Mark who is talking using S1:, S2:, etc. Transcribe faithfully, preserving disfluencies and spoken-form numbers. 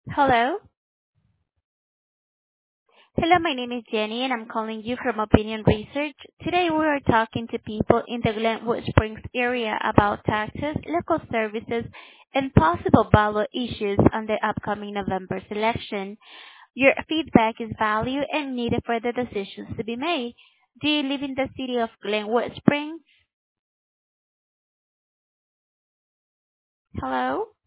S1: Hello. Hello, my name is Jenny, and I'm calling you from Opinion Research. Today, we are talking to people in the Glenwood Springs area about taxes, local services, and possible ballot issues on the upcoming November election. Your feedback is valued and needed for the decisions to be made. Do you live in the city of Glenwood Springs? Hello?